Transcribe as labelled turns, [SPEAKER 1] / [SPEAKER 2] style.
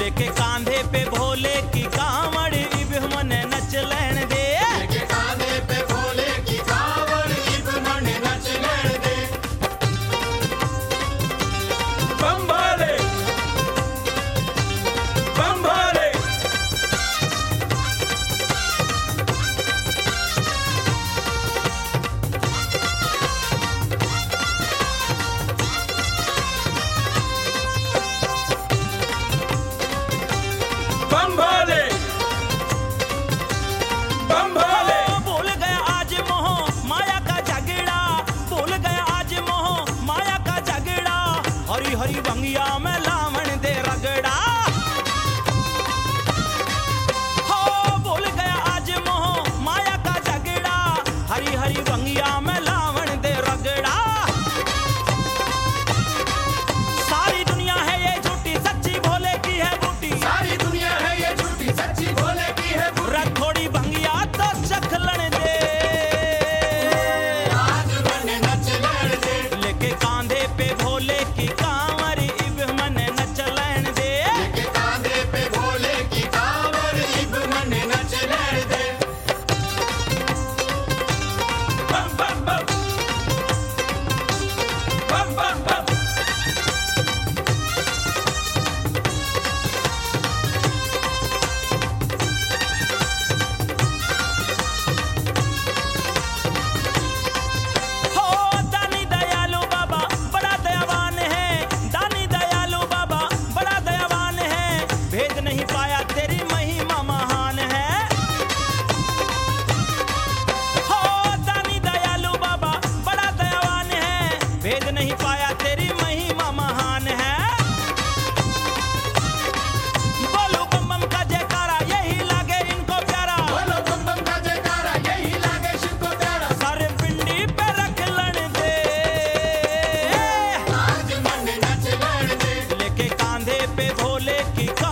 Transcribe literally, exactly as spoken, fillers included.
[SPEAKER 1] लेके कांधे पे भोले की कांवड़ इब मने नच लेन दे।
[SPEAKER 2] लेके कांधे पे भोले की कांवड़ इब मने नच लेन दे।
[SPEAKER 1] बम भोले बम भोले बम भोले बम भोले। भूल गया आज मोह माया का झगड़ा, भूल गया आज मोह माया का झगड़ा। हरी हरी बंगिया में लावण दे रगड़ा। हो भूल गया आज मोह माया का झगड़ा, हरी हरी बंगिया में लावण दे रगड़ा। सारी दुनिया है ये झूठी, सच्ची भोले की है बूटी।
[SPEAKER 2] सारी दुनिया है ये झूठी, सच्ची भोले की है बूटी।
[SPEAKER 1] रख थोड़ी भंगिया तो चखलन दे।
[SPEAKER 2] आज मने नच लेन दे।
[SPEAKER 1] लेके कांधे पे भोले की कांवर इब मने नच लेन दे।
[SPEAKER 2] लेके कांधे पे भोले की कांवड़ इब मने नच लेन दे।
[SPEAKER 1] बम बम बम बम बम बम। हो दानी दयालु बाबा बड़ा दयावान है, दानी दयालु बाबा बड़ा दयावान है। भेद नहीं पाया तेरी महिमा महान है। हो दानी दयालु बाबा बड़ा दयावान है, भेद नहीं पाया तेरी महिमा महान है। बोलो बम बम का जयकारा यही लागे इनको प्यारा।
[SPEAKER 2] बोलो बम बम का जयकारा यही लागे शिव को प्यारा।
[SPEAKER 1] सारे पिंडी पे रख लन दे।
[SPEAKER 2] आज मने नच लेन दे।
[SPEAKER 1] लेके कांधे पे भोले की